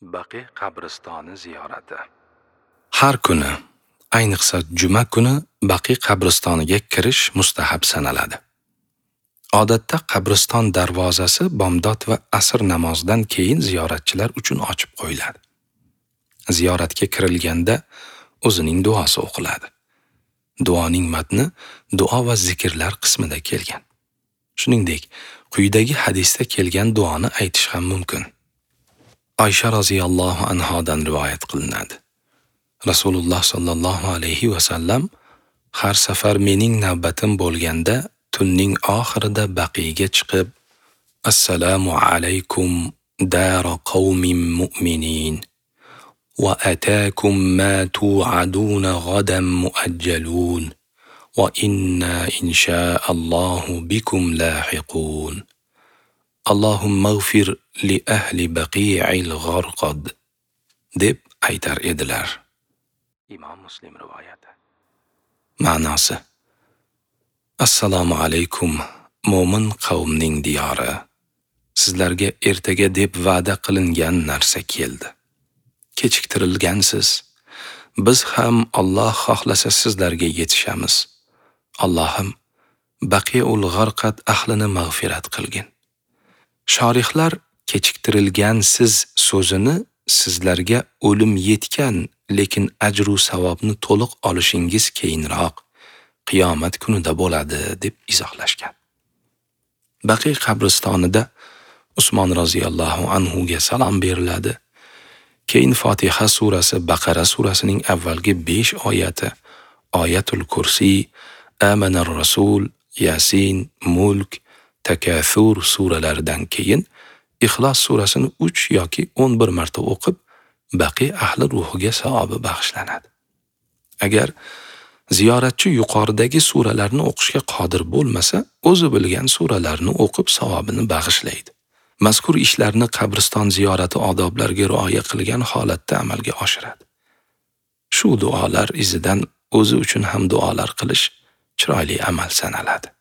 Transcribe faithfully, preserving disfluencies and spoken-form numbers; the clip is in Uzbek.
Baqi qabristoni ziyorati. Har kuni, ayniqsa juma kuni Baqi qabristoniga kirish mustahab sanaladi. Odatda qabriston darvozasi bomdod va asr namozidan keyin ziyoratchilar uchun ochib qo'yiladi. Ziyoratga kirilganda o'zining duosi o'qiladi. Duoning matni duo va zikrlar qismida kelgan. Shuningdek, quyidagi hadisda kelgan duoni aytish ham mumkin. Oysha roziyallohu anhodan rivoyat qilinadi. Rasululloh sallallohu alayhi va sallam har safar mening navbatim bo'lganda tunning oxirida Baqiga chiqib, Assalomu alaykum dara qawmin mu'minin va atakum ma tu'aduna ghadan muajjalun va inna insha'allohu bikum lahiqun. Allohumma g'fir li ahli baqi'il gharqad deb aytar edilar. Imom Muslim rivoyati. Ma'nosi: Assalomu alaykum mo'min qavmning diyori. Sizlarga ertaga deb va'da qilingan narsa keldi. Kechiktirilgansiz. Biz ham Alloh xohlasa sizlarga yetishamiz. Allohim Baqiul G'arqad ahlini mag'firat qilgin. Shorihlar kechiktirilgansiz so'zini sizlarga o'lim yetgan, lekin ajru savobni to'liq olishingiz keyinroq qiyomat kunida bo'ladi deb izohlashgan. Baqi qabristonida Usmon roziyallohu anhu ga salom beriladi. Keyin Fotiha surasi, Baqara surasining avvalgi besh oyati, Oyatul Kursi, Amanar Rasul, Yasin, Mulk, Takathur suralaridan keyin Ixlos surasini uch yoki o'n bir marta o'qib, Baqi ahli ruhiga savobi bag'ishlanadi. Agar ziyoratchi yuqoridagi suralarni o'qishga qodir bo'lmasa, o'zi bilgan suralarni o'qib savobini bag'ishlaydi. Mazkur ishlarni qabriston ziyorati odoblariga rioya qilgan holatda amalga oshiradi. Shu duolar izidan o'zi uchun ham duolar qilish chiroyli amal sanaladi.